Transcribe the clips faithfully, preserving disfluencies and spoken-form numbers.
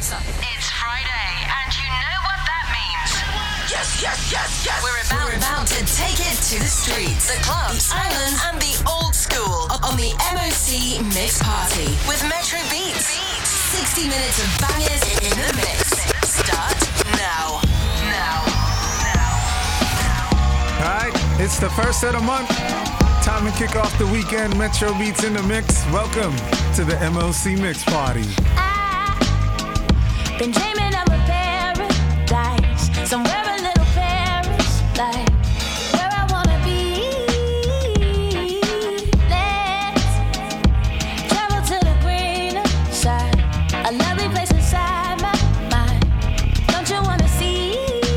It's Friday, and you know what that means. Yes, yes, yes, yes. We're about, We're about to take it to the streets, the clubs, the islands, and the old school on the M O C Mix Party with Metro Beats. sixty minutes of bangers in the mix. Start now. Now. Now. All right, it's the first of the month. Time to kick off the weekend. Metro Beats in the mix. Welcome to the M O C Mix Party. I've been dreaming of a paradise, somewhere a little Paris, like where I wanna be. Let's travel to the greener side, a lovely place inside my mind. Don't you wanna see?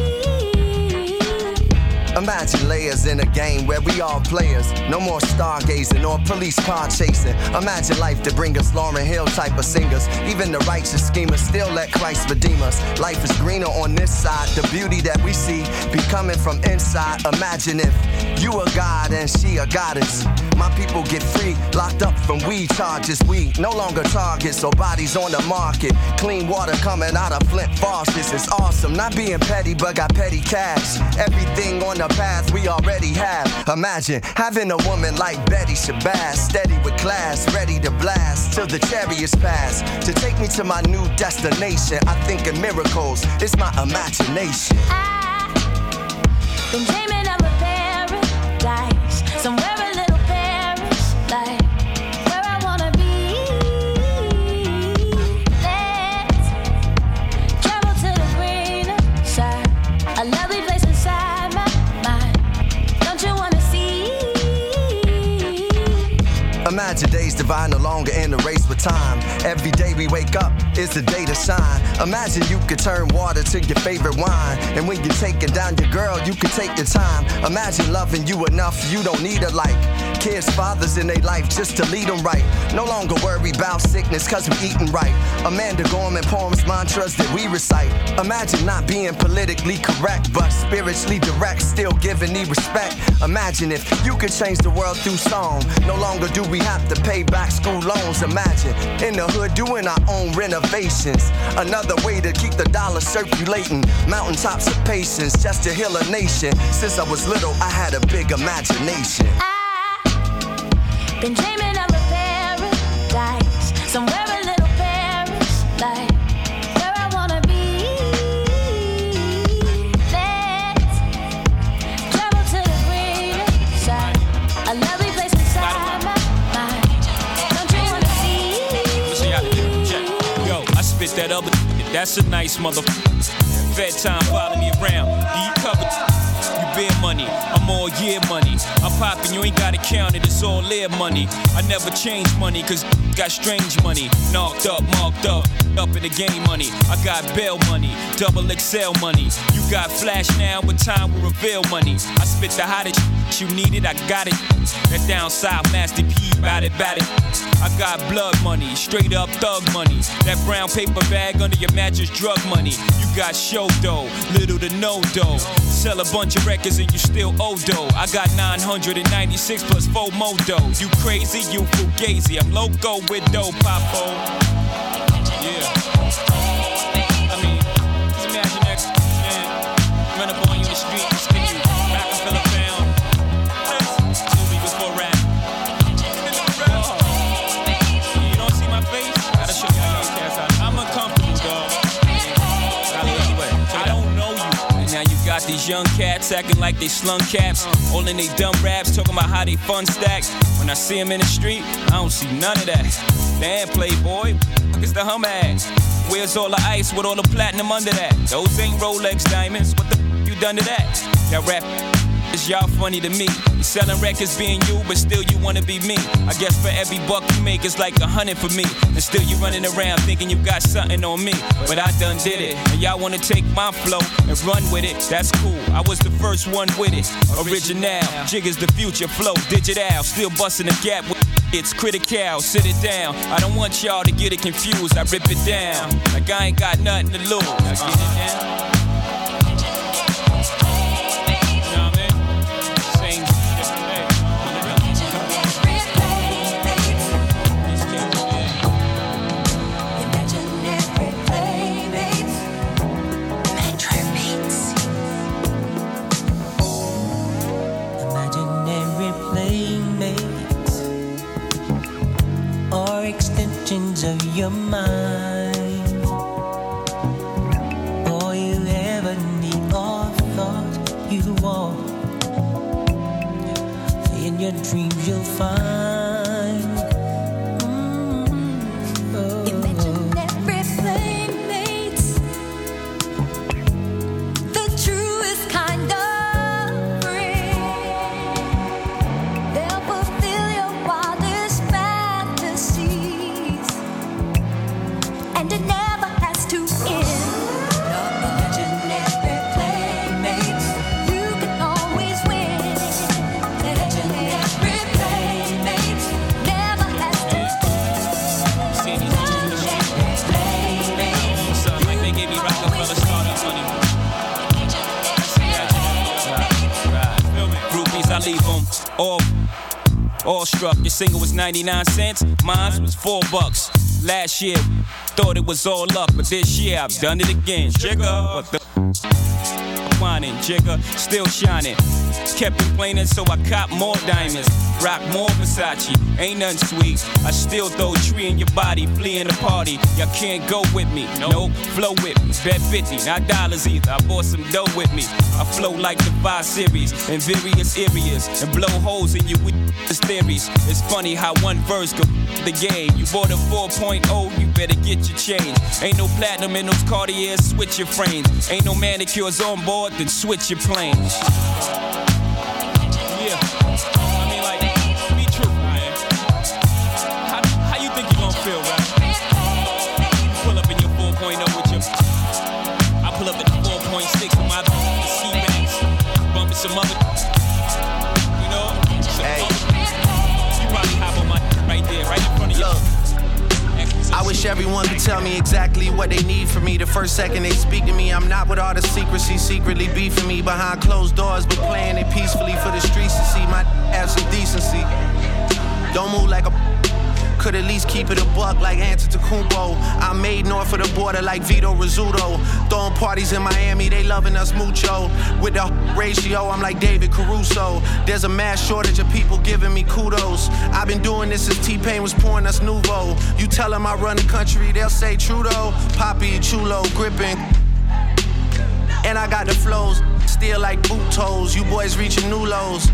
Imagine layers in a game where we all players. No more stargazing or police car chasing. Imagine life to bring us Lauryn Hill type of singers. Even the righteous schemers still let Christ redeem us. Life is greener on this side. The beauty that we see be coming from inside. Imagine if you a god and she a goddess. My people get free, locked up from weed charges. We no longer targets, so bodies on the market. Clean water coming out of Flint faucets. It's awesome, not being petty, but got petty cash. Everything on the path we already have. Imagine having a woman like Betty Shabazz, steady with class, ready to blast till the chariots pass. To take me to my new destination, I think in miracles. It's my imagination. I've been dreaming of a paradise, somewhere a little Paris, like where I wanna be. Let's travel to the greener side, a lovely place inside my mind. Don't you wanna see? Imagine days divine, no longer in a race with time. Every day we wake up is the day to shine. Imagine you could turn water to your favorite wine. And when you're taking down your girl, you can take your time. Imagine loving you enough, you don't need a like. Kids, fathers in their life just to lead them right. No longer worry about sickness cause we eating right. Amanda Gorman poems, mantras that we recite. Imagine not being politically correct, but spiritually direct, still giving me respect. Imagine if you could change the world through song. No longer do we have to pay back school loans. Imagine in the hood doing our own renovations. Another way to keep the dollar circulating. Mountaintops of patience just to heal a nation. Since I was little, I had a big imagination. I've been dreaming of a paradise, somewhere a little Paris, like where I wanna be. Let's travel to the greener side, a lovely place inside my mind. Don't you wanna see? Yo, I spit that other. That's a nice motherfucker. Fed time follow me around. Do you cover? You bear money, I'm all year money. I'm poppin', you ain't gotta count it, it's all air money. I never change money, cause got strange money. Knocked up, marked up, up in the game money. I got bail money, double X L money. You got flash now, but time will reveal money. I spit the hottest shit, you need it, I got it. That down south, Master P, bout it, bout it. I got blood money, straight up thug money. That brown paper bag under your mattress, drug money. You got show dough, little to no dough. Sell a bunch of records and you still owe dough. I got nine hundred ninety-six plus four more dough. You crazy, you fugazi. I'm loco with dough, Papo. Yeah. I mean, just imagine that, man. Run up on you in the street and spin you. Rockefeller pound. Movie before rap. Whoa. You don't see my face? Gotta show you how young cats are. I'm uncomfortable, dog. I don't know you. Now you got these young cats acting like they slung caps, all in they dumb raps, talking about how they fun stack. When I see them in the street, I don't see none of that. Damn, playboy, what is the hum ass? Where's all the ice with all the platinum under that? Those ain't Rolex diamonds, what the f you done to that? That rap is y'all funny to me. You selling records being you, but still you wanna be me. I guess for every buck you make, it's like a hundred for me. And still you running around thinking you got something on me. But I done did it, and y'all wanna take my flow and run with it. That's cool, I was the first one with it. Original, jig is the future flow, digital. Still busting the gap with it's critical, sit it down. I don't want y'all to get it confused, I rip it down. Like I ain't got nothing to lose. Now get it down. Imaginary questions of your mind. All you ever need or thought you want. In your dreams you'll find. Mm-hmm. Oh. Imaginary playmates, the truest kind of friend. They'll fulfill your wildest fantasies, and it never has to end. Imaginary playmates, you can always win. Imaginary playmates, never has to end. Imaginary playmates, Something like they gave me Rockefeller startup money. Groupies, I leave them all, all struck. Your single was ninety-nine cents, mine was four bucks. Last year, thought it was all luck, but this year I've done it again. Jigger, what the whining, jigger, still shining. Kept complaining, so I cop more diamonds. Rock more Versace, ain't nothing sweet. I still throw a tree in your body, fleeing the party. Y'all can't go with me, nope, flow with me. Bet fifty, not dollars either. I bought some dough with me. I flow like the five series in various areas and blow holes in you with theories. It's funny how one verse go the game. You bought a four point oh, you better get your change. Ain't no platinum in those Cartiers, switch your frames. Ain't no manicures on board, then switch your planes. Yeah, I mean like, be true, man. How, how you think you gon' feel, right? You pull up in your four point oh with your, I pull up at the four point six with my ski bags, bumping some other, you know? So, Hey. you probably hop on my right there, right in front of you. Look, I wish everyone could tell me exactly what they need from me. The first second they speak to me, I'm not with all the secrecy, secretly beefing me behind closed doors, but playing it peacefully for the streets to see. My have some decency. Don't move like a could at least keep it a buck like Antetokounmpo. I'm made north of the border like Vito Rizzuto. Throwing parties in Miami, they loving us mucho. With the ratio, I'm like David Caruso. There's a mass shortage of people giving me kudos. I've been doing this since T-Pain was pouring us Nouveau. You tell them I run the country, they'll say Trudeau. Poppy, Chulo, gripping. And I got the flows, still like boot toes. You boys reaching new lows.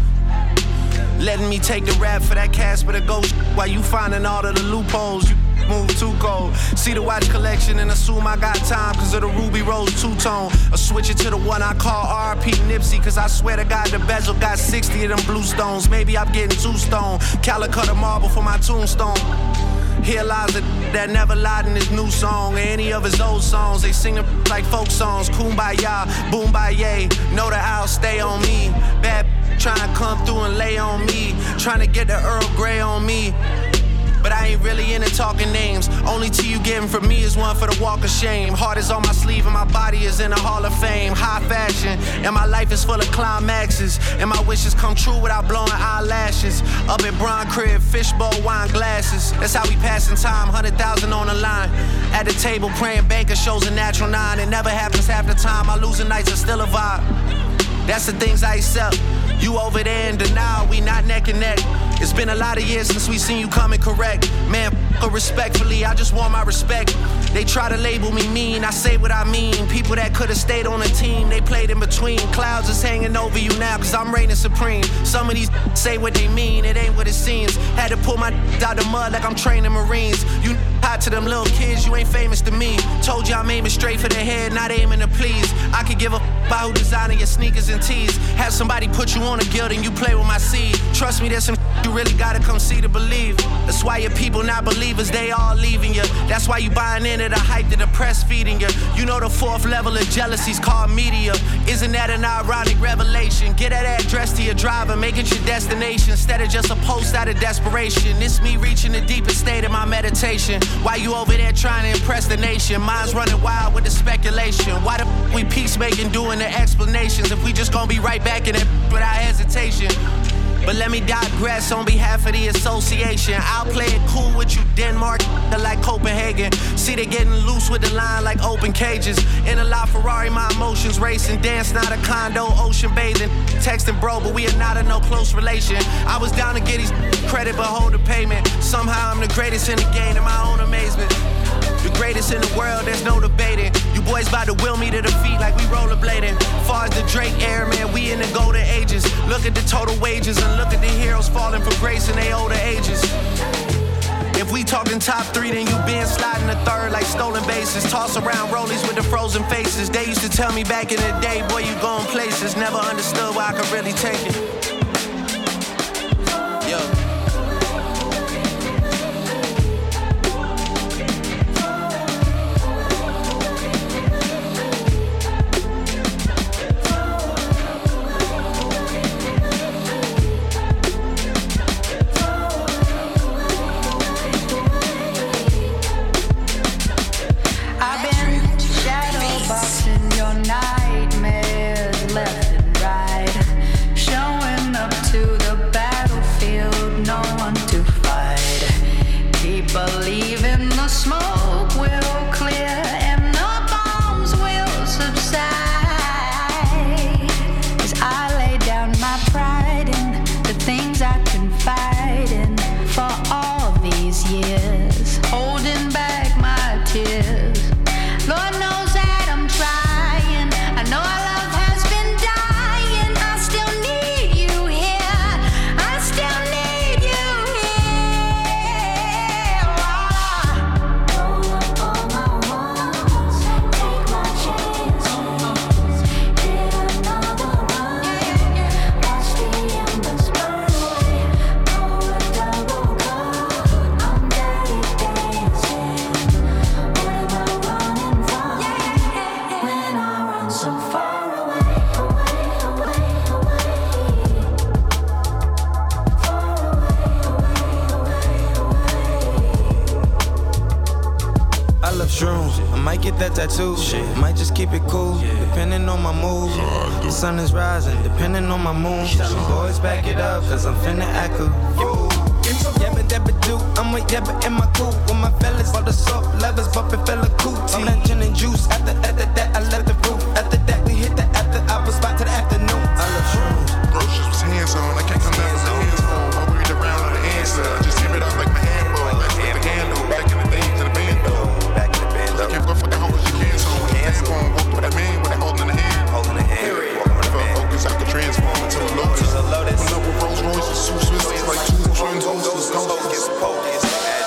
Letting me take the rap for that Casper the Ghost while you finding all of the loopholes. You move too cold. See the watch collection and assume I got time cause of the Ruby Rose two-tone. Or switch it to the one I call R P Nipsey cause I swear to God the bezel got sixty of them blue stones. Maybe I'm getting too stoned. Calicut of marble for my tombstone. Here lies a that never lied in his new song or any of his old songs. They sing them like folk songs. Kumbaya, boombaye. Know that I'll stay on me. Bad trying to come through and lay on me. Trying to get the Earl Grey on me. But I ain't really into talking names. Only tea you getting from me is one for the walk of shame. Heart is on my sleeve and my body is in the Hall of Fame. High fashion, and my life is full of climaxes. And my wishes come true without blowing eyelashes. Up at Bron Crib, fishbowl, wine glasses. That's how we passing time, one hundred thousand on the line. At the table praying banker shows a natural nine. It never happens half the time, my losing nights are still a vibe. That's the things I accept. You over there in denial, we not neck and neck. It's been a lot of years since we seen you coming correct. Man, f- respectfully, I just want my respect. They try to label me mean, I say what I mean. People that could've stayed on the team, they played in between. Clouds is hanging over you now, cause I'm reigning supreme. Some of these say what they mean, it ain't what it seems. Had to pull my out the mud like I'm training Marines. You hot to them little kids, you ain't famous to me. Told you I'm aiming straight for the head, not aiming to please. I could give a f- about who designing your sneakers and tees. Have somebody put you on a guild and you play with my seed. Trust me, there's some you really gotta come see to believe. That's why your people not believers, they all leaving you. That's why you buying into the hype that the press feeding you. You know the fourth level of jealousy's called media. Isn't that an ironic revelation? Get that address to your driver, make it your destination instead of just a post out of desperation. It's me reaching the deepest state of my meditation. Why you over there trying to impress the nation? Mine's running wild with the speculation. Why the f- we peacemaking doing the explanations if we just gonna be right back in it without hesitation? But let me digress on behalf of the association. I'll play it cool with you, Denmark, like Copenhagen. See they getting loose with the line like open cages. In a LaFerrari, my emotions racing. Dance, not a condo, ocean bathing. Texting bro, but we are not in no close relation. I was down to get his credit, but hold the payment. Somehow I'm the greatest in the game, in my own amazing. The greatest in the world, there's no debating. You boys about to will me to defeat like we rollerblading. Far as the Drake era, man, we in the golden ages. Look at the total wages and look at the heroes falling from grace in their older ages. If we talking top three, then you been sliding the third like stolen bases. Toss around rollies with the frozen faces. They used to tell me back in the day, boy, you going places. Never understood why I could really take it. Yo. Tattoo. Shit. Might just keep it cool, yeah. Depending on my mood. Uh, the sun is rising, depending on my mood. Boys back it up, cause I'm finna act cool. Yabba dabba do, I'm with yabba in my cool. With my fellas, all the soft levers, bumpin' fella cootie. I'm that gin and juice, after, after that, I left the roof. After that, we hit the after hours spot to the afternoon. I love shrooms. Groceries was hands on, I can't come down with the hands on. I weighed around on the answer, I just give it up like my handball. Let's let the handle, back in the days to the band though. Back in the band though. Can't go for the hoes you can't so when the tampon walk through that man with that holding the hand. Holding the hand. Focus out the transform into a lotus. When up with Rolls Royces, two Swisses, like two twins, hostess, ghosts. Focus.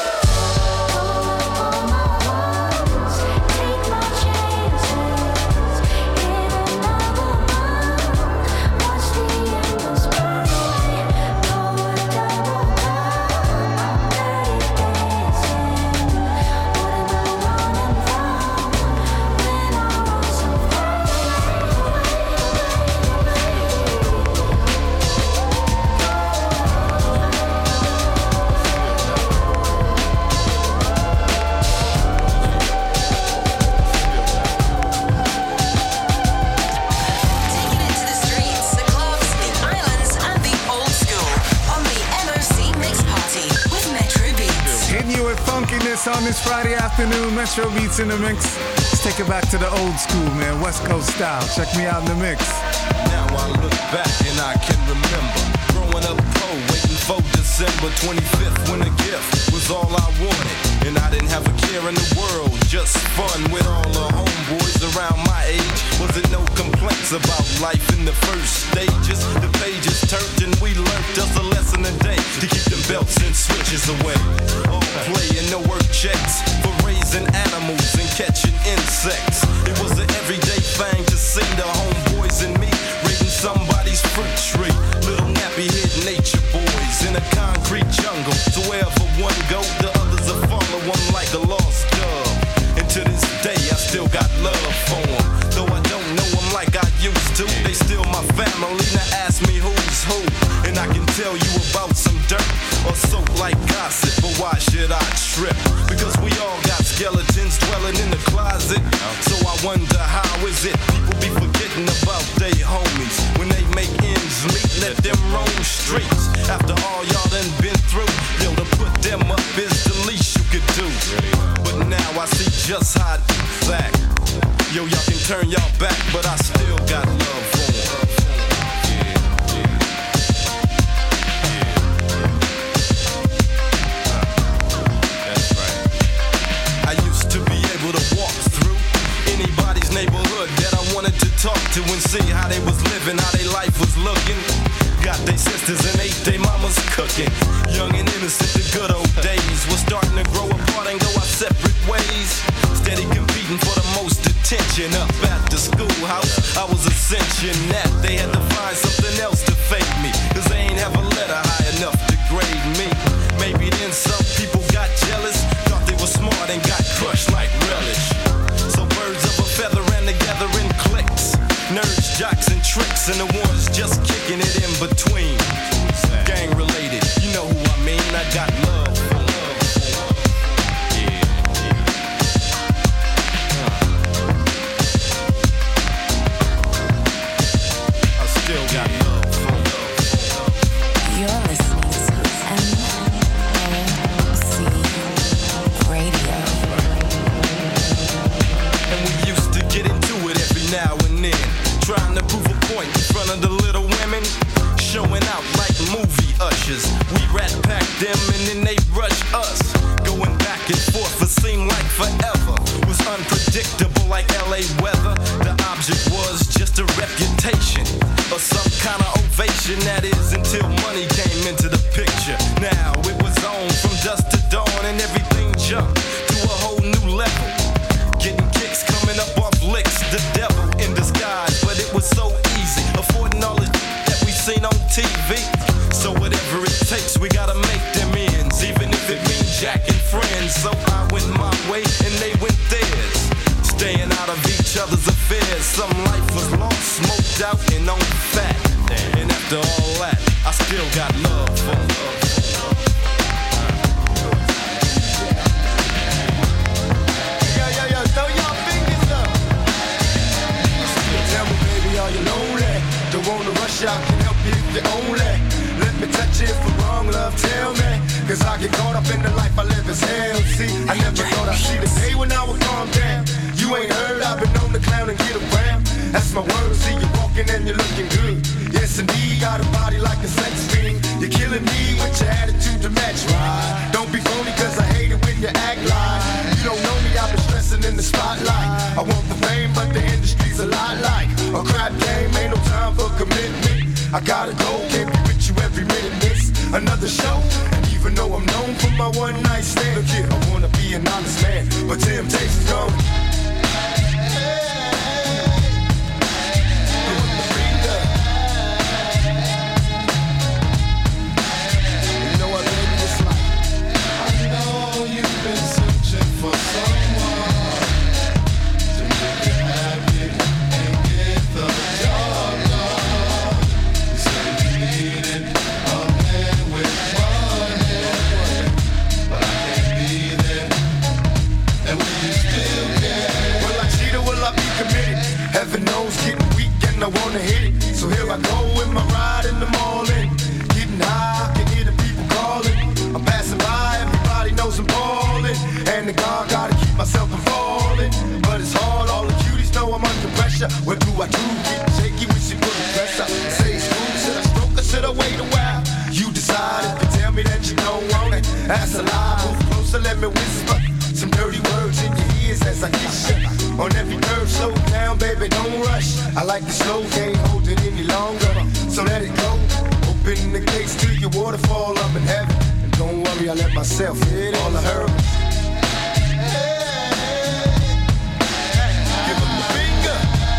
On this Friday afternoon, Metro Beats in the mix. Let's take it back to the old school, man, West Coast style. Check me out in the mix. Now I look back and I can remember growing up poor, waiting for December twenty-fifth when a gift was all I wanted. And I didn't have a care in the world, just fun with all the homeboys around my age. Wasn't no complaints about life in the first stages. The pages turned and we learned just a lesson a day to keep them belts and switches away. All play and no work checks for raising animals and catching insects. It was an everyday thing to see the homeboys and me raiding somebody's fruit tree. Little nappy-head nature boys in a concrete jungle. So wherever one go, the others will follow them like a lost dove. And to this day, I still got love for them. Though I don't know them like I used to, they still my family. Now ask me who's who, and I can tell you about some dirt or soap like gossip. But why should I trip? Because we all got skeletons dwelling in the closet. So I wonder how is it people be forgetting about they homies when they make ends meet. Let them roam streets after all y'all done been through. Yo, to put them up is the least you could do. But now I see just how it's act. Yo, y'all can turn y'all back, but I still got love for them. I used to be attention up at the schoolhouse. I was ascension that they had to find something else to fake me, cause they ain't have a letter high enough to grade me. Maybe then some people got jealous, thought they were smart and got crushed like relish. So birds of a feather ran together in cliques, nerds, jocks, and tricks, and the ones just kicking it in between. Gang related, you know who I mean. I got love for love. Yeah, yeah. I still got love for love. You're listening to M O C Radio. And we used to get into it every now and then, trying to prove a point in front of the little women, showing out like movie ushers. We rat pack them and then they rush us, going back and forth for seemed like forever. Was unpredictable like L A weather. The object was just a reputation or some kind of ovation, that is, until money came into the picture. Now it was on from dusk to dawn and everything jumped to a whole new level. Getting kicks coming up off licks, the devil in disguise, but it was so easy, affording all the that we seen on T V. So whatever it takes, we gotta make them ends, even if it means jacking friends. So I went my way and they went theirs, staying out of each other's affairs. Some life was lost, smoked out and on fat. And after all that, I still got love for love. Yo, yo, yo, throw your fingers up. Tell me, baby, are you lonely? Don't wanna rush out, can help you if you're only. Let me touch it for wrong, love, tell me. Cause I get caught up in the life I live as hell. See, I never thought I'd see the day when I would calm down. You ain't heard, I've been known to clown and get around. That's my word, see you walking and you're looking good. Yes indeed, got a body like a sex fiend. You're killing me with your attitude to match right. Don't be phony cause I hate it when you act like you don't know me, I've been stressing in the spotlight. I want the fame but the industry's a lot like a crap game, ain't no time for commitment. I gotta go, can't be with you every minute, miss another show. And even though I'm known for my one night stand, look here, I wanna be an honest man, but temptation's gone. Heaven knows getting weak and I wanna hit it. So here I go in my ride in the morning. Getting high, I can hear the people calling. I'm passing by, everybody knows I'm ballin'. And the God gotta keep myself from falling. But it's hard, all the cuties know I'm under pressure. What do I do? Get shaky when she put the press up. Say it's cool, should I stroke or should I wait a while? You decide if you tell me that you don't want it. That's a lie, move closer, let me whisper some dirty words in your ears as I kiss you. On every curve, slow down, baby, don't rush. I like the slow, can't hold it any longer. So let it go. Open the gates to your waterfall, I'm in heaven. And don't worry, I let myself hit all the herbs. Give him the finger.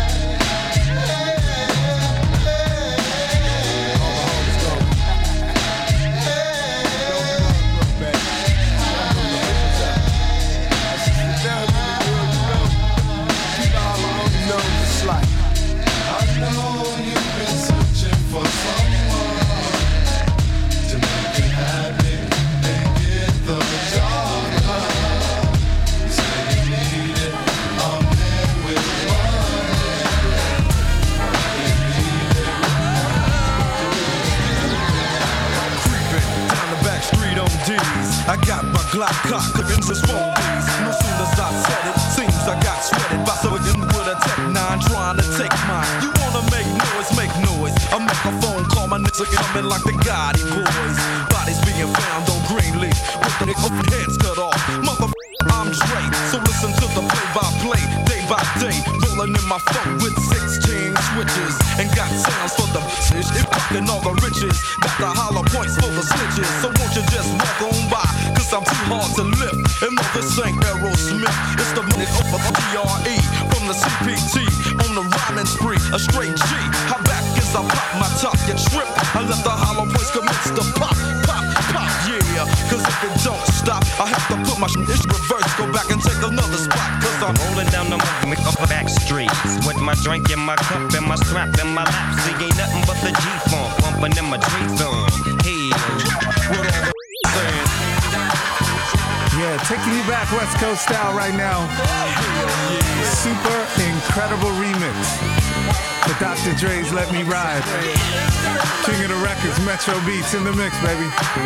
I got my Glock cocked against his phone keys. No sooner as I said it, seems I got sweated by someone with a tech nine trying to take mine. You wanna make noise, make noise. I make a phone call, my niggas coming like the Gotti boys. Bodies being found on Greenleaf with the heads cut off. Motherfucker, I'm Dre, so listen to the play-by-play, day by day. Rolling in my phone with sixteen switches and got sounds for the bitches. If fucking all the riches, got the hollow points for the snitches. So won't you just walk on by, cause I'm too hard to lift. And no, this ain't Aerosmith. It's the money of the D R E from the C P T on the rhyming spree. A straight G. How back as I pop my top, get stripped. I let the hollow voice commence to pop, pop, pop, yeah. Cause if it don't stop, I have to put my shit in reverse, go back and take another spot. Cause I'm rolling down the back streets with my drink in my cup and my strap in my lap. See, ain't nothing but the G-funk bumping in my G-funk. Hey, what all the saying? Yeah, taking you back West Coast style right now. Super incredible remix for Doctor Dre's Let Me Ride. King of the Records, Metro Beats in the mix, baby.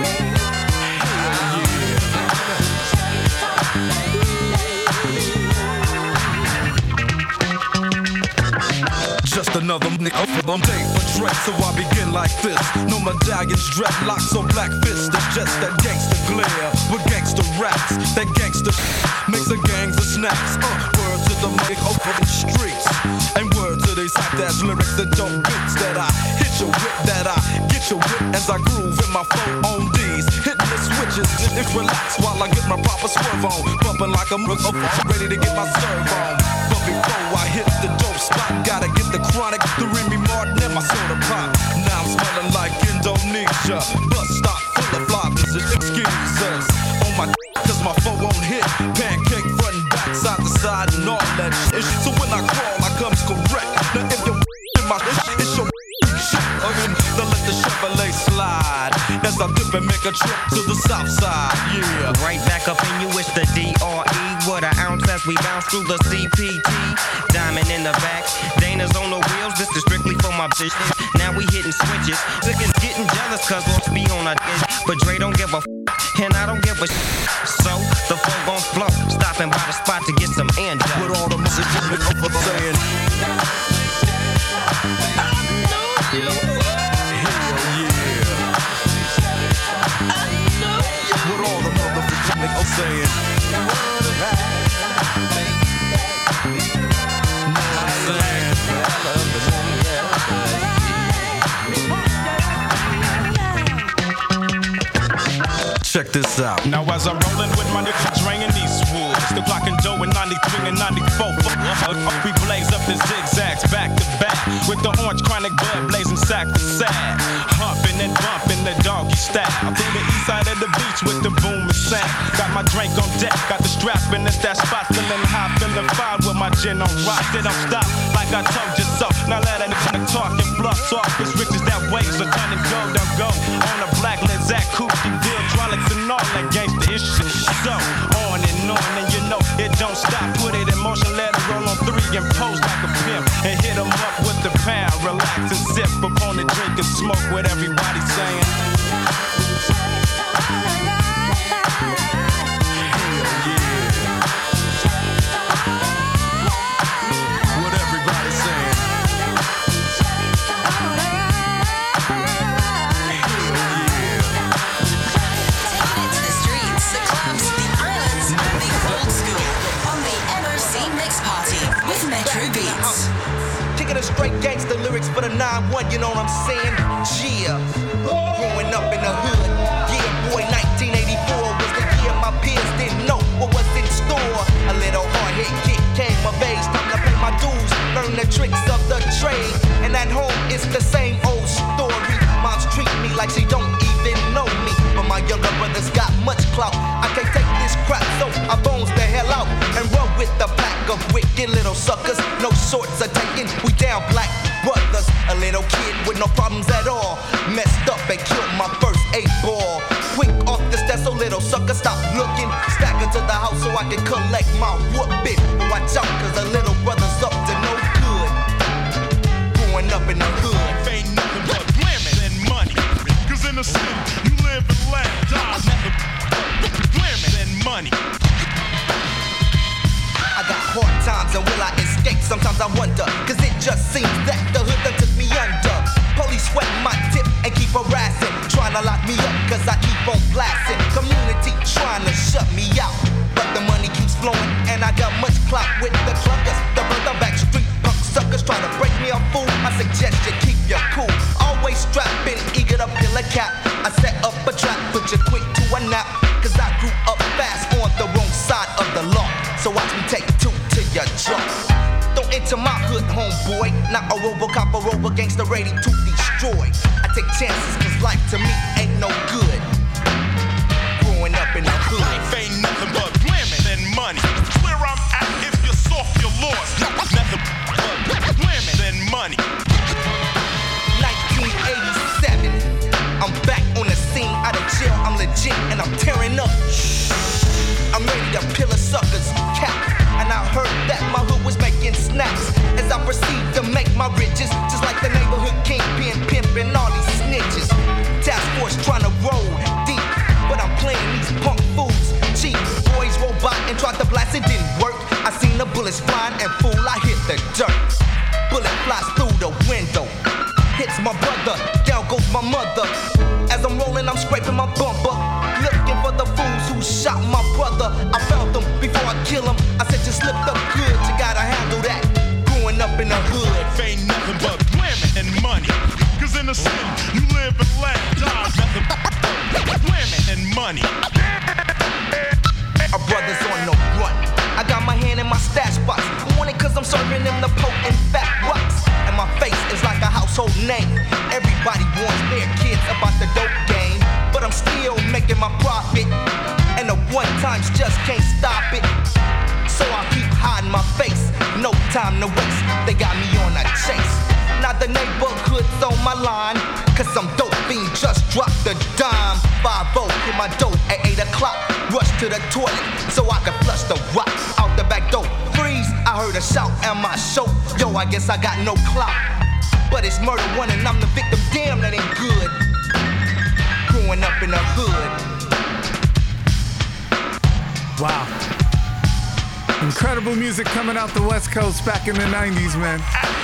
Just another nigga from day for Dre, so I begin like this. No medallions, dreadlocks, or black fists. It's just that gangster glare with gangster raps. That gangster makes a gangs of snaps. Uh, word to the mic over the streets, and word to these hot ass lyrics that don't beats. That I hit your whip, that I get your whip as I groove in my phone on D's. Hitting the switches, if relax while I get my proper swerve on. Bumping like I'm ready to get my serve on. But before I hit the dope spot, gotta get the chronic, the Remy Martin and my soda pop. Now I'm smelling like Indonesia. Bus stop full of floppies and excuses on my cause my phone won't hit. Pancake front and back, side to side and all that shit. So when I crawl, I comes correct. Now if you're in my it's your shit. Then let the Chevrolet slide as I dip and make a trip to the south side. Yeah. Right back up in you, it's the D R E. What an ounce as we bounce through the C P T. Diamond in the back, Dana's on the wheels. This is strictly for my bitches. Now we hitting switches. Chickens getting jealous cause we'll be on our dish. But Dre don't give a f, and I don't give a sh. So the flow gon' flow. Stopping by the spot to get some end up. With all the music over saying. Saying, check this out. Now as I'm rolling with my niggas draining these woods, the clock and dough in ninety-three and ninety-four. We blaze up the zigzags back to back with the orange chronic bud blazing sack to sack, humping and bumping the doggy style through the east side of the beach with the boom and sound. Got my drink on deck, got the strap in at that spot, feeling high, feeling fine with my gin on rock. They don't stop like I told you so. Now let a nigga talk and bluff talk. It's riches that waves a ton and go, don't go on a black Lizak Koopy deal, hydraulics and all that gangsta issue. So on and on, and you know it don't stop. Put it in motion, let it roll on three and pose like a pimp, and hit 'em up with the pound. Relax and sip upon the drink and smoke what everybody's saying. Kicking a straight gangster lyrics for the nine one, you know what I'm saying? Yeah, growing up in the hood. Yeah, boy, nineteen eighty-four was the year my peers didn't know what was in store. A little hard hit kick came of age, time to pay my dues, learn the tricks of the trade. And at home, it's the same old story. Moms treat me like she don't even know me, but my younger brothers got much clout. I can't take this crap, so I bones the hell out and run with the pack of wicked little suckers. No shorts are taken, we down black brothers. A little kid with no problems at all, messed up and killed my first eight ball. Quick off the step, so little sucker stop looking. Stagger to the house so I can collect my whooping. Watch out, cause the little brother's up to no good. Growing up in the hood ain't nothing but glamour and money. Cause in the city, you live and laugh, die, never glamour and money. I got hard times and will I escape? Sometimes I wonder, cause it just seems that the hood done took me under. Police sweat my tip and keep harassing, trying to lock me up cause I keep on blasting. Community trying to shut me out, but the money keeps flowing and I got much clout with the clunkers. The brother back street punk suckers try to break me a fool. I suggest you keep your cool. Always strapping, eager to fill a cap. I set up a trap, put you quick to a nap, cause I grew up fast on the wrong So watch me take two to your jump. Don't enter my hood, homeboy. Not a Robocop or Robo gangster ready to destroy. I take chances cause life to me ain't no good. Growing up in the hood. Life ain't nothing but glamour and money. Where I'm at, if you're soft, you're lost. Nothing but glamour and money. nineteen eighty-seven. I'm back on the scene, out of jail, I'm legit and I'm tearing up. I'm ready to peel a sucker's cap. And I heard that my hood was making snaps. As I proceed to make my riches, just like the neighborhood kingpin pimping all these snitches. Task force trying to roll deep, but I'm playing these punk fools cheap. Boys roll by and tried to blast, it didn't work. I seen the bullets flying and fool, I hit the dirt. Bullet flies through the window, hits my brother, down goes my mother. As I'm rolling, I'm scraping my bumper, looking for the fools who shot my brother. I found them before I kill them. I said you slipped up good, you gotta handle that. Growing up in the hood, life ain't nothing but glamour and money. Cause in the city, you live and let die. Nothing but glamour and money. Our brothers on the run. I got my hand in my stash box. Want it cause I'm serving them the potent fat rocks. And my face is like a household name. Everybody warns their kids about the dope game. But I'm still making my profit. And the one times just can't stop it. So I keep hiding my face. No time to waste. They got me on a chase. Now the neighborhood's on my line. Cause some dope fiend just dropped the dime. five oh hit my dope at eight o'clock. Rush to the toilet so I can flush the rock out the back door. Freeze, I heard a shout and my show. Yo, I guess I got no clout. But it's murder one and I'm the victim. Damn, that ain't good. Growing up in the hood. Wow. Incredible music coming out the West Coast back in the nineties, man.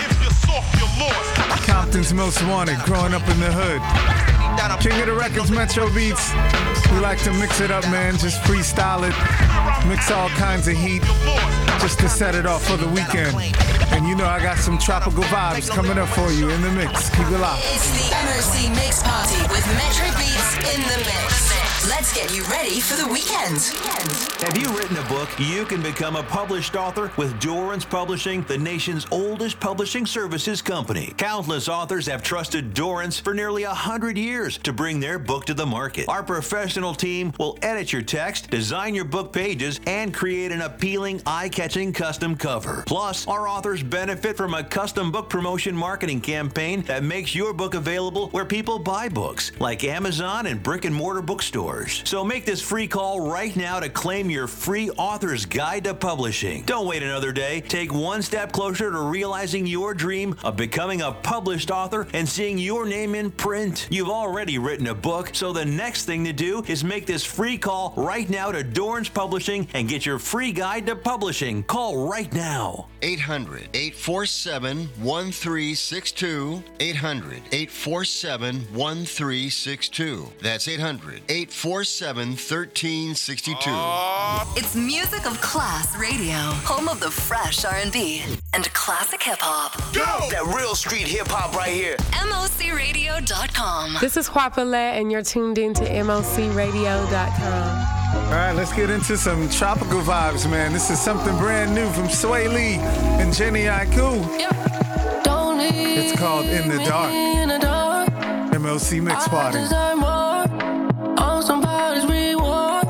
Compton's Most Wanted, growing up in the hood. King of the Records, Metro Beats. We like to mix it up, man. Just freestyle it. Mix all kinds of heat. Just to set it off for the weekend. And you know I got some tropical vibes coming up for you in the mix. Keep it locked. It's the M O C Mix Party with Metro Beats in the mix. Let's get you ready for the weekend. Have you written a book? You can become a published author with Dorrance Publishing, the nation's oldest publishing services company. Countless authors have trusted Dorrance for nearly one hundred years to bring their book to the market. Our professional team will edit your text, design your book pages, and create an appealing, eye-catching custom cover. Plus, our authors benefit from a custom book promotion marketing campaign that makes your book available where people buy books, like Amazon and brick-and-mortar bookstores. So make this free call right now to claim your free author's guide to publishing. Don't wait another day. Take one step closer to realizing your dream of becoming a published author and seeing your name in print. You've already written a book, so the next thing to do is make this free call right now to Dorrance Publishing and get your free guide to publishing. Call right now. eight hundred, eight four seven, one three six two. eight hundred, eight four seven, one three six two. That's eight hundred, eight four seven, one three six two. It's music of class radio, home of the fresh R and B and classic hip hop. Go! That real street hip hop right here. M O C radio dot com. This is Quapalette, and you're tuned in to M O C radio dot com. All right, let's get into some tropical vibes, man. This is something brand new from Sway Lee and Jenny Aiku. Yep. Don't leave It's called In the Dark. in the dark. M O C Mix Party. I deserve more on somebody's reward.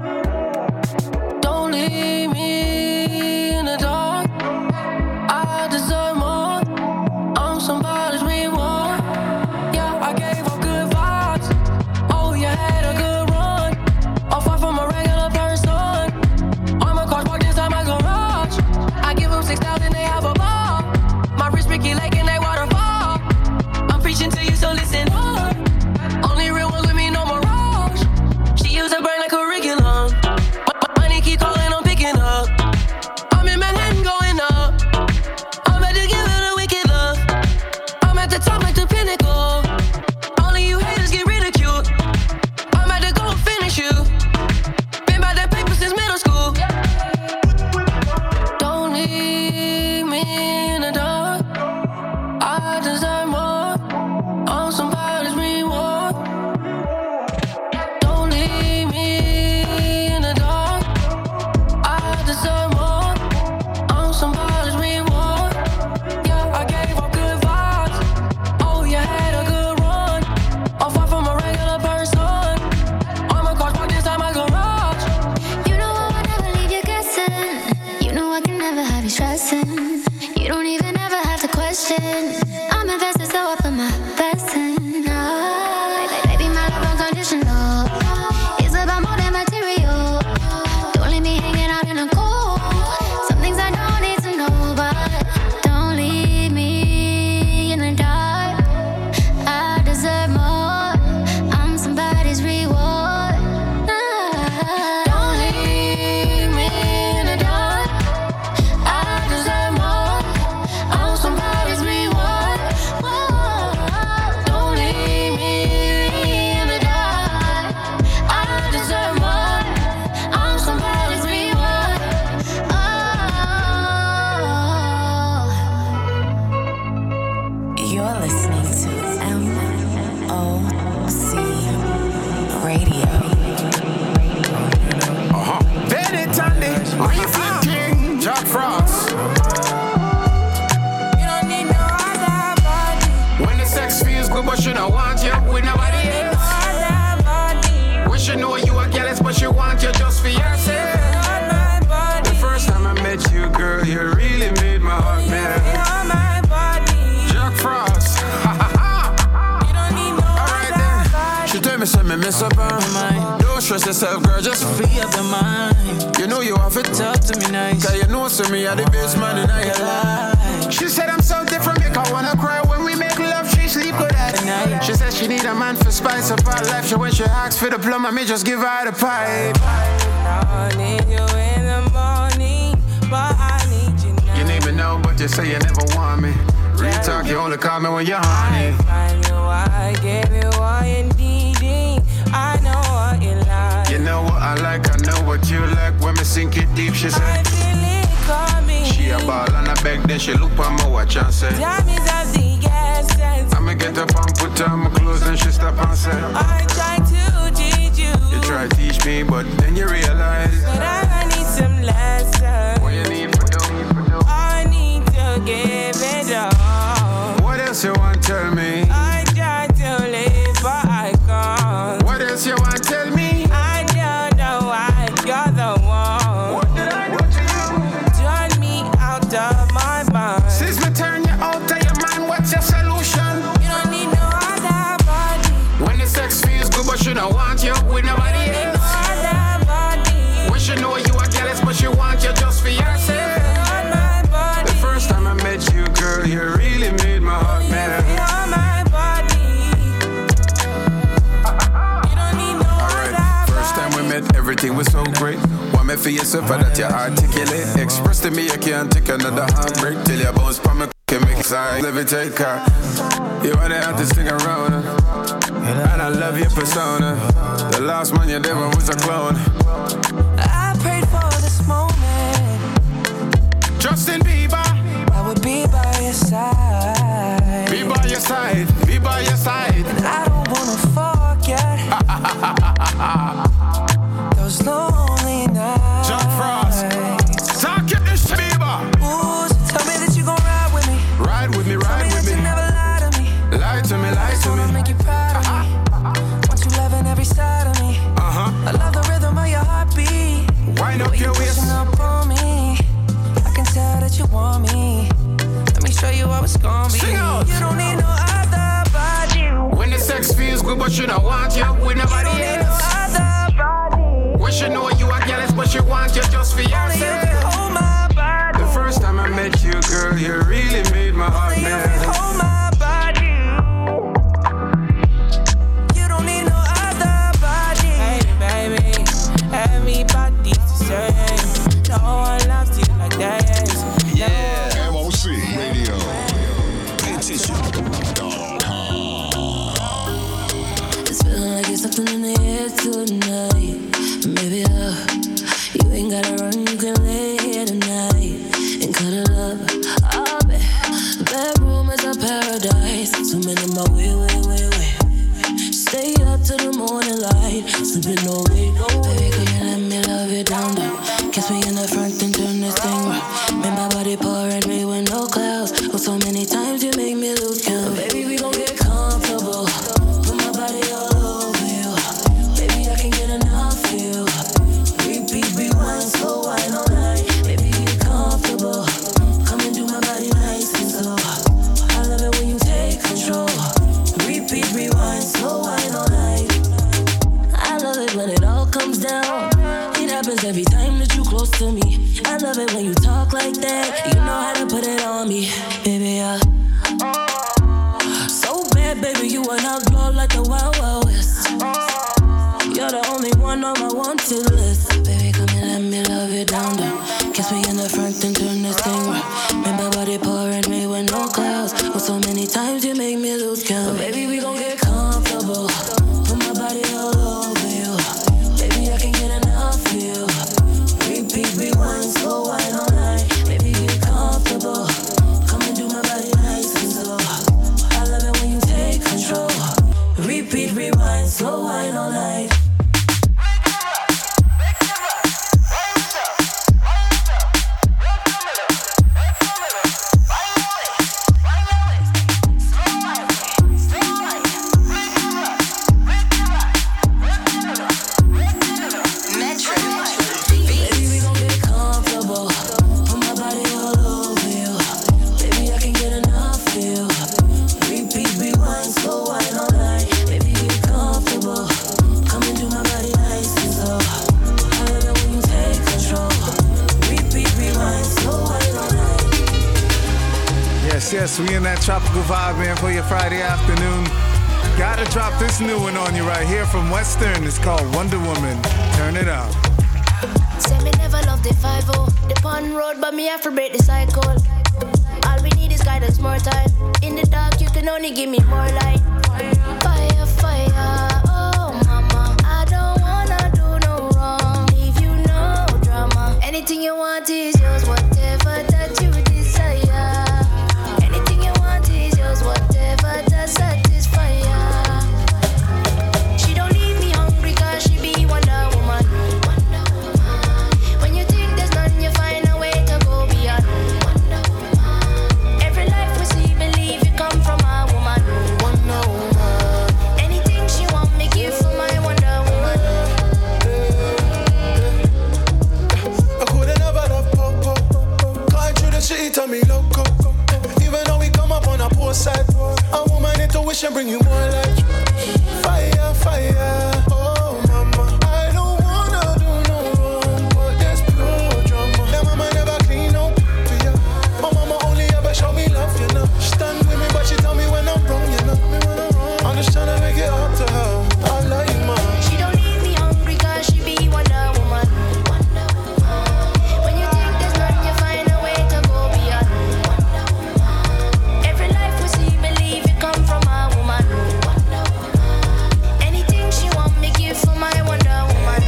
Don't leave me in the dark. I deserve more on somebody's reward. Yeah, I gave her good vibes. Oh, you had a good run. All far from a regular person. All my cars parked inside my garage. I give them six thousand, they have a ball. My wrist Ricky Lake and they waterfall. I'm preaching to you, so listen up. Only real ones passion. I'm invested, so I put my best in. Oh, baby, my love unconditional. It's about more than material. Don't leave me hanging out in the cold. Some things I don't need to know, but don't leave me in the dark. I deserve more. I'm somebody's reward. Don't leave me in the dark. I deserve more. I'm somebody's reward. Don't leave me in the dark. I deserve more. I'm somebody's reward. You're listening to M O C Radio. Uh-huh. Benny Tandy, Refit King, Jack Frost. You don't need no other body. When the sex feels good, but she don't want you with nobody else. Other body. When she know you are jealous, but she want you just for yourself. You're my body. The first time I met you, girl, you really made my heart melt. You're my body. Jack Frost, ha ha ha. You don't need no Alright other then. body. She tell me something, miss up her mind. Don't stress yourself, girl, just free up your mind. You know you have to talk to me nice. Cause you know, so me, are the best man in your life. She said I'm so different, make her wanna cry when we make love. She sleep good at night. She said she need a man for spice up her life. So when she asks for the plum, I may just give her the pipe. I need you in the morning, but I need you now. You need me now, but you say you never want me. Real talk, you only call me when you're horny. I find you, I give you all you needing. I know what you like. You know what I like, I know what you like. When me sink it deep, she I said feel it coming. she a ball and a beg, then she look on my watch and say Time is of the essence. I'ma get up and put on my clothes and she stop and say I try to teach you, you try to teach me, but then you realize but I need some lessons. what you need for dough. I need to give it all. What else you want tell me? I try to live, but I can't. What else you want tell me? I don't know why you're the one. What did I do to you? Turn me out of my mind. Since me turn you out of your mind, what's your solution? You don't need no other body. When the sex feels good, but she don't want you with nobody You don't need no else. other body. When she know you are jealous, but she want you just for yourself. You're my body. The first time I met you, girl, you really made my heart melt. You're my body. You don't need no Alright, other first time we met, everything was so great. Want me for yourself, or that you articulate. Express to me, you can't take another heartbreak till your bones from me can make side. Levitate car. You are the hottest thing around, and I love your persona. The last man you did was a clone. I prayed for this moment. Justin Bieber, I would be by your side. be by your side, be by your side. And I don't wanna forget those lonely nights. Jack Frost, talk your ish, Bieber. Ooh, so tell me that you gon' ride with me. Ride with me, Tell ride me with that me. you never lie to me. Lie to me, lie Just to wanna me. make you proud of me. Want you loving every side of me. Uh-huh. I love the rhythm of your heartbeat. Wind up your waist. Pushing up on me. I can tell that you want me. Let me show you how it's gonna be. Sing out. You don't need no other body. When the sex feels good, but she don't want you with You nobody don't need no else. other body. When she know you are jealous, but she want you just for Only you yourself. can hold my body. The first time I met you, girl, you really made my heart Only you can melt. hold my body. You don't need no other body. Hey, baby, everybody's the same. No one loves you like that. Yeah. M O C Radio. Pay attention. It's feeling like it's something in the air tonight. Maybe uh, you ain't gotta run, you can lay here tonight and cuddle up. Oh, man. Bedroom is a paradise. Swimming in my way, way, way, way. Stay up till the morning light. Sleeping no way, no way. Baby, can you let me love you down, down? Kiss me in the front and turn this thing round. Make my body pour and rain with no clouds. Oh, so many times you make me lose count. Baby, we gon' get comfortable. Put my body all over you. Baby, I can get enough of you. Repeat, rewind, slow wine all night. Baby, get comfortable. Come and do my body nice and slow. talk like that. You know how to put it on me, baby, yeah. So bad, baby, you wanna blow like the Wild Wild West. You're the only one on my wanted list. Baby, come and let me love you down, down. Kiss me in the front and turn this thing right. Make my body pouring me with no clouds. But so many times you make me lose count. But baby, we gon' get comfortable. Put my body all over you. Baby, I can get enough of you. Repeat, rewind, slow wine all night. Baby, get comfortable. Come and do my body nice and slow. I love it when you take control. Repeat, rewind, slow wine all night. Yes, we in that tropical vibe, man, for your Friday afternoon. Gotta drop this new one on you right here from Western. It's called Wonder Woman. Turn it up. Say me never love the five oh, the pun road, but me have to break the cycle. All we need is guidance, more time. In the dark, you can only give me more light. Fire, fire, oh mama, I don't wanna do no wrong. Leave you no drama. Anything you want is yours, whatever that you desire. Whatever does satisfy her. She don't leave me hungry cause she be Wonder Woman. When you think there's none, you find a way to go beyond. Every life we see, believe you come from a woman. Wonder Woman. Anything she want me give for my Wonder Woman. I couldn't ever love Popo. Call through the city, tell me loco. Even though we come up on a poor side, a woman intuition bring you more light. Fire, fire, oh mama, I don't wanna do no wrong, but there's pure drama. Your mama never clean up for ya. My mama only ever show me love, you know. She stand with me, but she tell me when I'm wrong, you know. Me when I'm wrong, I'm just tryna make it up to her. I love you, man. She don't leave me hungry cause she be Wonder Woman. When you think there's none, you find a way to go beyond. Come from a woman. Anything she want me give for my Wonder Woman.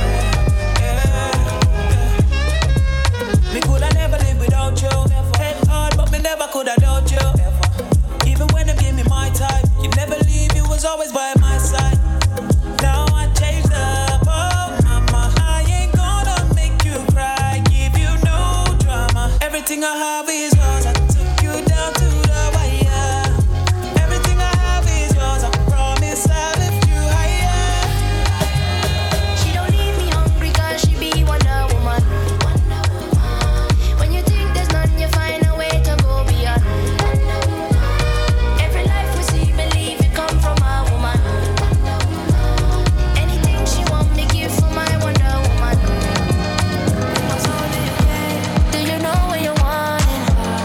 Me coulda never live without you. Head hard, but me never coulda doubt you. Even when you give me my time, you never leave. You was always by my side. Now I changed up, oh mama. I ain't gonna make you cry, give you no drama. Everything I have is yours. I took you down to the wire. I'll lift you higher. She don't leave me hungry cause she be Wonder Woman. When you think there's none, you find a way to go beyond. Every life we see, believe it come from a woman. Anything she want me give for my Wonder Woman. Do you know what you want?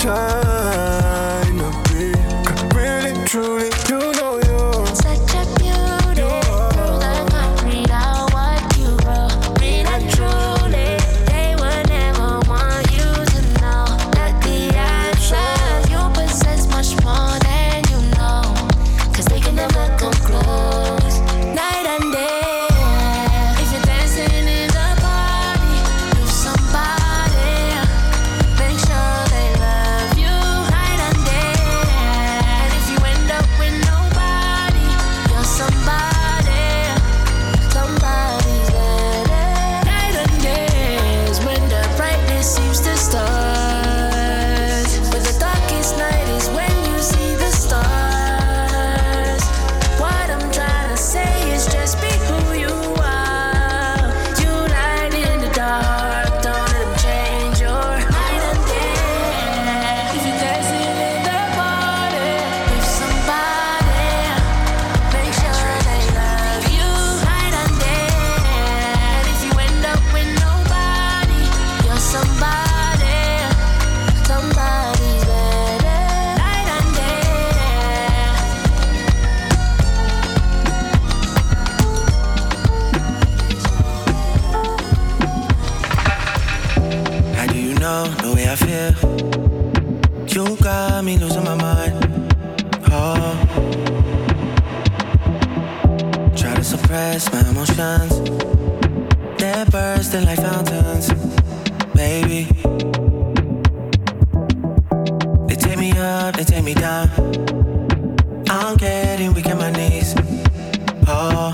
kind of be. Really, truly, you know you're such a beauty. Girl, that might read out what you wrote. Real and truly, they would never want you to know that the answers you possess much more than you know. Cause they can never come close. Night and day, if you're dancing in the party with somebody, make sure they love you night and day. And if you end up with nobody, you're somebody, somebody's ready. Night and day is when the brightness seems to start, but the darkest night is when you see the stars. What I'm trying to say is just be who you are. You light in the dark, don't let them change your night and day. If you're dancing in the party with somebody, make sure they love you night and day. And if you end up with nobody, you're somebody, somebody's better night and day. How do you know the way I feel? You got me losing my mind. Oh, try to suppress my emotions. They're bursting like fountains, baby. They take me up, they take me down. I'm getting weak at my knees. Oh,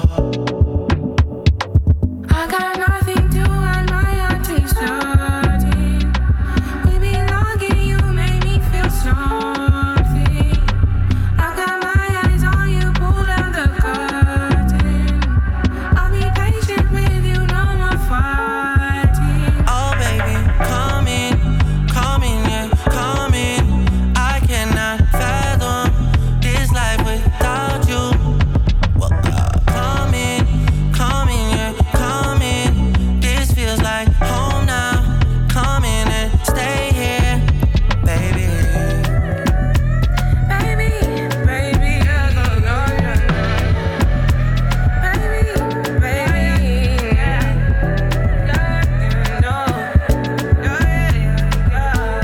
I got nothing to hide, my heart is hurting. We belong and you make me feel something. I got my eyes on you, pull down the curtain. I'll be patient with you, no more fighting. oh, baby, come in, come in, yeah, come in. I cannot fathom this life without you. Well, uh, come in, come in, yeah, come in. This feels like home now. Come in and stay here, baby. Baby, baby, yeah, go, go, yeah. Baby, baby, yeah. Yeah, no. Yeah, yeah.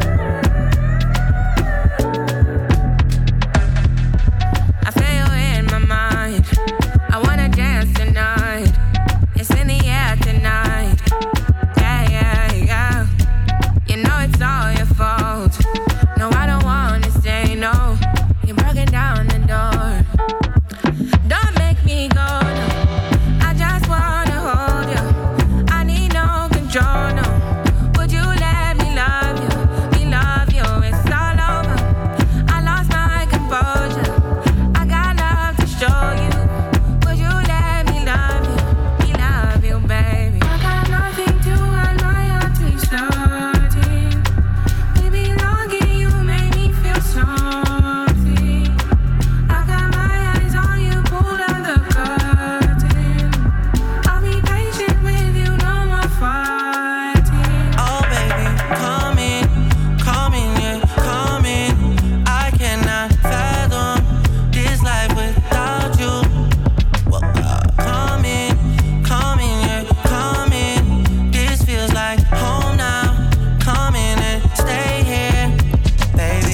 I feel you in my mind. I wanna dance tonight. It's in the air tonight. Yeah, yeah, yeah. You know it's all your fault. No, I don't wanna say no. You're breaking down the door. Don't make me go. No. I just wanna hold you. I need no control. No. Would you let me love you? Me love you. It's all over. I lost my composure. I got love to show you. Would you let me love you? Me love you, baby. I got nothing to hide, my heart is hurting. We belong and you make me feel something. I got my eyes on you, pull down the curtain. I'll be patient with you, no more fighting. Oh, baby, come in, come in, yeah, come in. I cannot fathom this life without you. Well, uh, come in, come in, yeah, come in. This feels like home now. Come in and stay here, baby.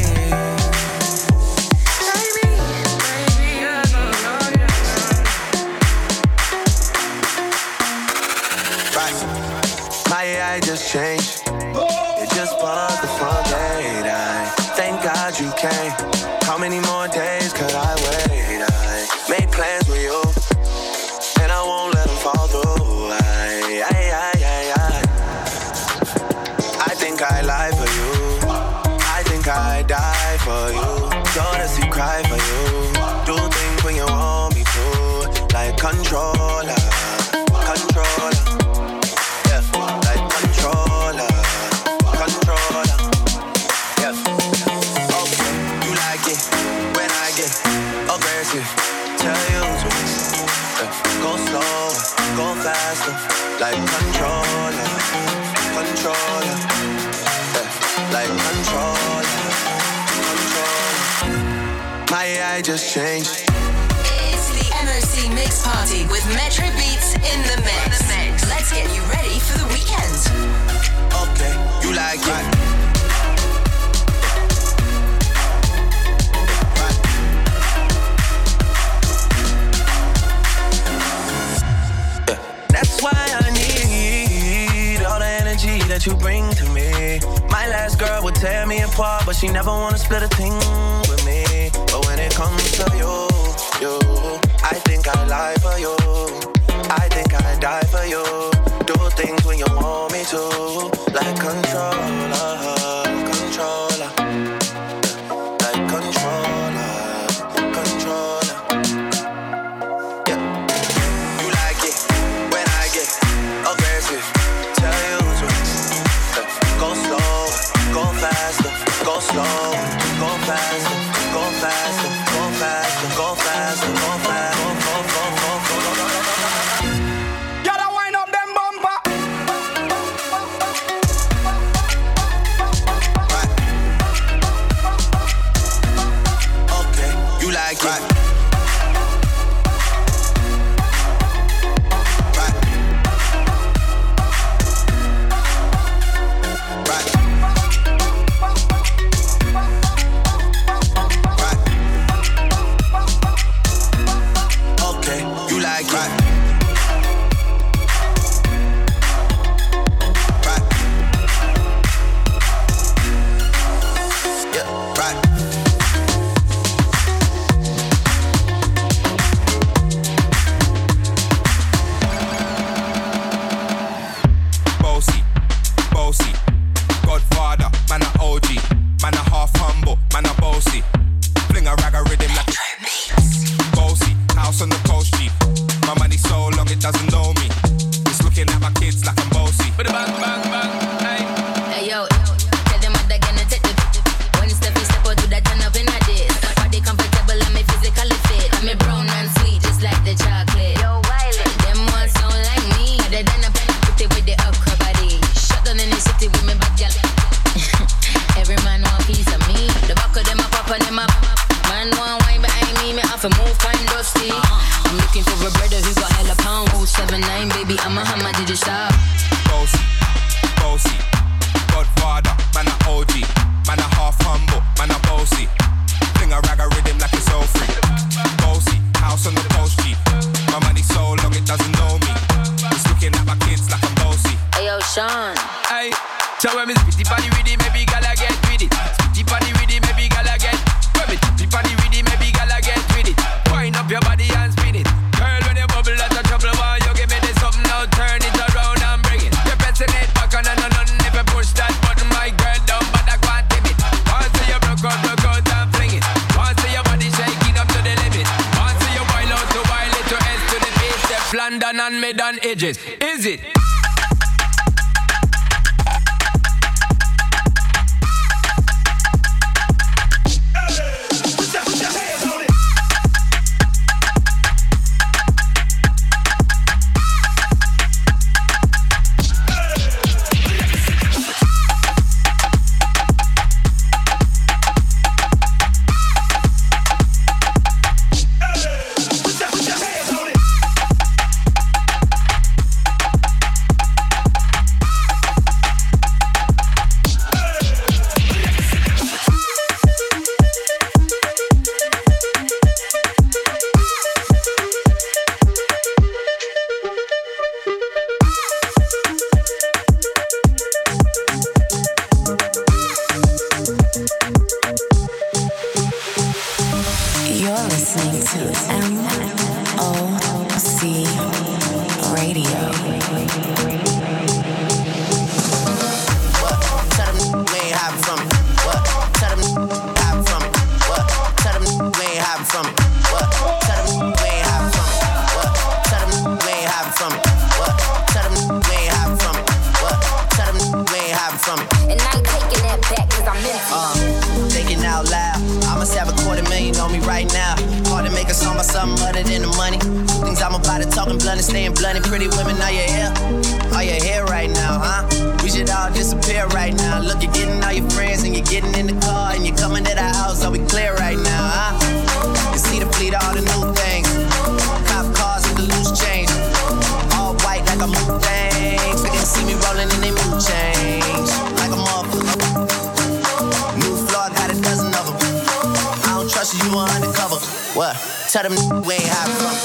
Baby, baby, yeah, go, go, yeah. Right. My A I just changed. It just buzzed the front gate. I thank God you came. How many more days could I wait? I made plans with you, and I won't let them fall through. I, I, I, I, I. I think I lie for you. I think I die for you. Don't let you cry for you. Do things when you want me to, like controller, controller. Yeah, like controller, controller. Yeah. Okay, you like it when I get aggressive. Tell you to yeah. Go slower, go faster, like controller, controller. Yeah. Like controller. My A I just changed. It's the M O C Mix Party with Metro Beats in the mix. Let's get you ready for the weekend. Okay, you like it. That's why I need all the energy that you bring to me. My last girl would tear me apart, but she never wanna split a thing with me. But when it comes to you, you, I think I lie for you. I think I die for you. Do things when you want me to, like controller, controller, like controller, controller. Yeah, you like it when I get aggressive. Tell you the truth. Go slow, go faster, go slow, go faster, go faster, go faster, go faster, go faster, go, go, go, go, go, go, go, go. Gotta wind up them bumper. Okay, you like it. London and Medan edges. Is it? Look, you're getting all your friends and you're getting in the car and you're coming to the house. Are we clear right now, huh? Tell them we ain't hot from.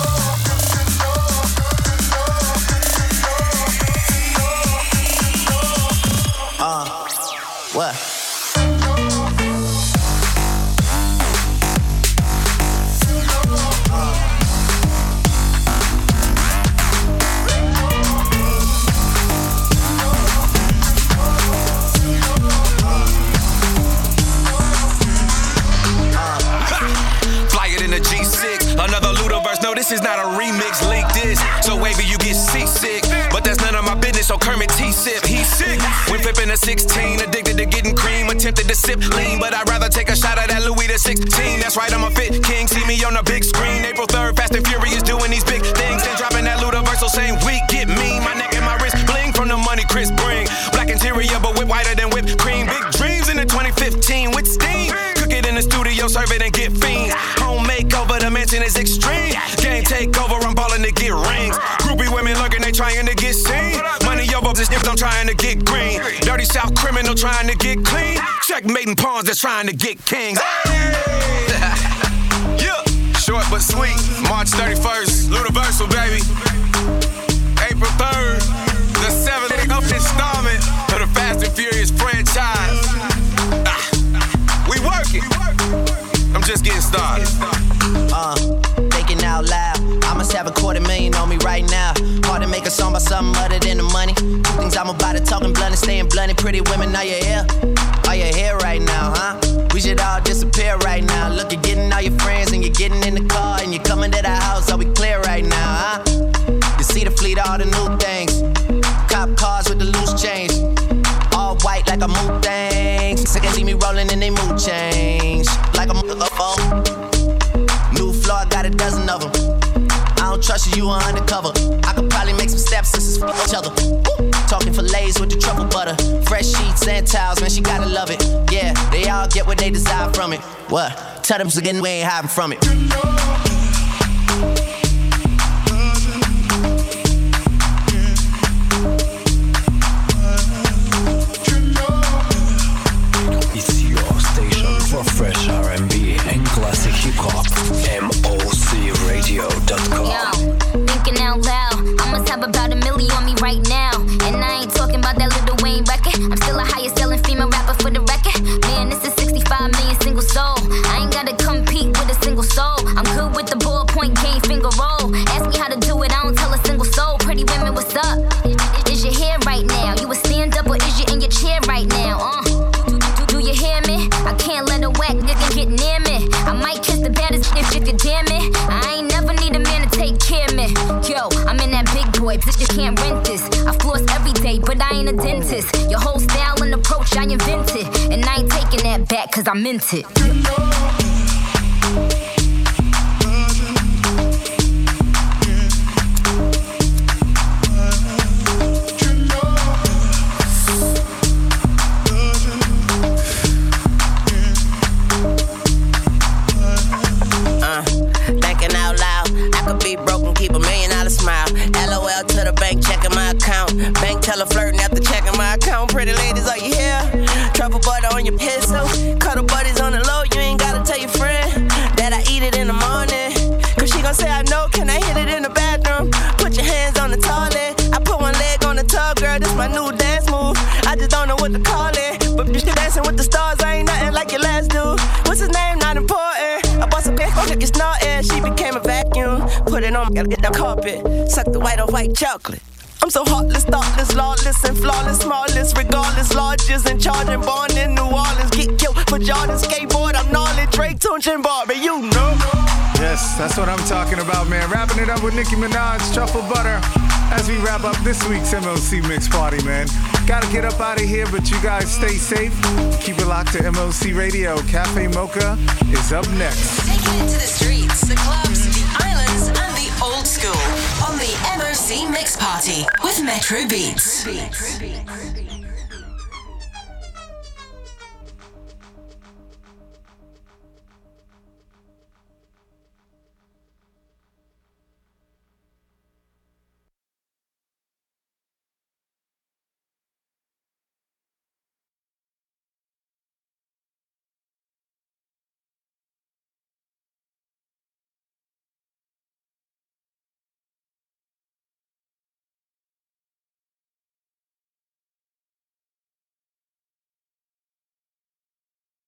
Uh, what? G six, another Ludaverse. No, this is not a remix. Link this, so wavy you get seasick. But that's none of my business. So Kermit T sip, he's sick. When flipping a sixteen, addicted to getting cream, attempted to sip lean, but I'd rather take a shot at that Louis the sixteen. That's right, I'm a fit king. See me on the big screen. April third, Fast and Furious, doing these big things. Then dropping that Ludaverse, so same week, get me. My neck and my wrist bling from the money Chris bring. Black interior, but whip whiter than whipped cream. Big dreams in the twenty fifteen with steam. Cook it in the studio, serve it and get fiends. Home makeover, the mansion is extreme. Game takeover, I'm ballin' to get rings. Groupie women lurking, they trying to get seen. Money over this if I'm trying to get green. Dirty South criminal trying to get clean. Checkmating pawns that's trying to get kings. Yeah, short but sweet. March thirty-first, Ludaversal, baby. April third, the seventh installment of the Fast and Furious franchise. Ah, we working. I'm just getting started. Uh, thinking out loud. I must have a quarter million on me right now. Hard to make a song about something other than the money. Two things I'm about to talking blunt and staying blunt. Pretty women, are you here? Are you here right now, huh? We should all disappear right now. Look, you're getting all your friends and you're getting in the car and you're coming to the house. Are we clear right now, huh? You see the fleet, all the new things. Cop cars with the loose change. All white like a mood thing. Sick and see me rolling and they mood change. Like a phone. New floor, I got a dozen of them. I don't trust you, you are undercover. I could probably make some stepsisters for each other. Woo. Talking fillets with the truffle butter. Fresh sheets and towels, man, she gotta love it. Yeah, they all get what they desire from it. What? Tell them again, we ain't hiding from it. It's your station for fresh R and B and classic hip hop. M O C radio dot com. Yo, thinking out loud. I must have about a million on me right now. And I ain't talking about that Lil Wayne record. I'm still a highest selling female rapper for the record. Man, this is sixty-five million single soul. I ain't gotta compete with a single soul. I'm good with the ballpoint game, finger roll. Ask me how to do it, I don't tell a single soul. Pretty women, what's up? Is your hair right now? You a stand up or is you in your chair right now? Uh, do, do, do you hear me? I can't let a whack nigga get near me. I might kiss the baddest if you could damn it. I ain't never need a man to take care of me. Yo, I'm in that big boy, bitch, you can't rent this. I floss every day, but I ain't a dentist. Your whole style and approach, I invented. And I ain't taking that back, cause I meant it. Keep a million dollar smile. L O L to the bank, checking my account. Bank teller flirting after checking my account. Pretty ladies, are you here? Truffle butter on your pistol. Cuddle buddies on the low, you ain't gotta tell your friend that I eat it in the morning. Cause she gon' say I know, can I hit it in the bathroom? Put your hands on the toilet. I put one leg on the tub, girl, this my new dance move. I just don't know what to call it. But you still dancing with the stars, I ain't nothing like your last dude. What's his name? Not important. I bought some pick, look, it's snorting. She became a vacuum. Put it on, gotta get that carpet. Suck the white on white chocolate. I'm so heartless, thoughtless, lawless, and flawless, smallest, regardless, largest, and charging, born in New Orleans. Get killed for Jordan, skateboard, I'm gnarly, Drake, Tunch, and Barbie, you know. Yes, that's what I'm talking about, man. Wrapping it up with Nicki Minaj, Truffle Butter, as we wrap up this week's M O C Mix Party, man. Gotta get up out of here, but you guys stay safe. Keep it locked to M O C Radio. Cafe Mocha is up next. Taking it to the streets, the clubs, the islands, and the old school on the M O C Mix Party with Metro Beats.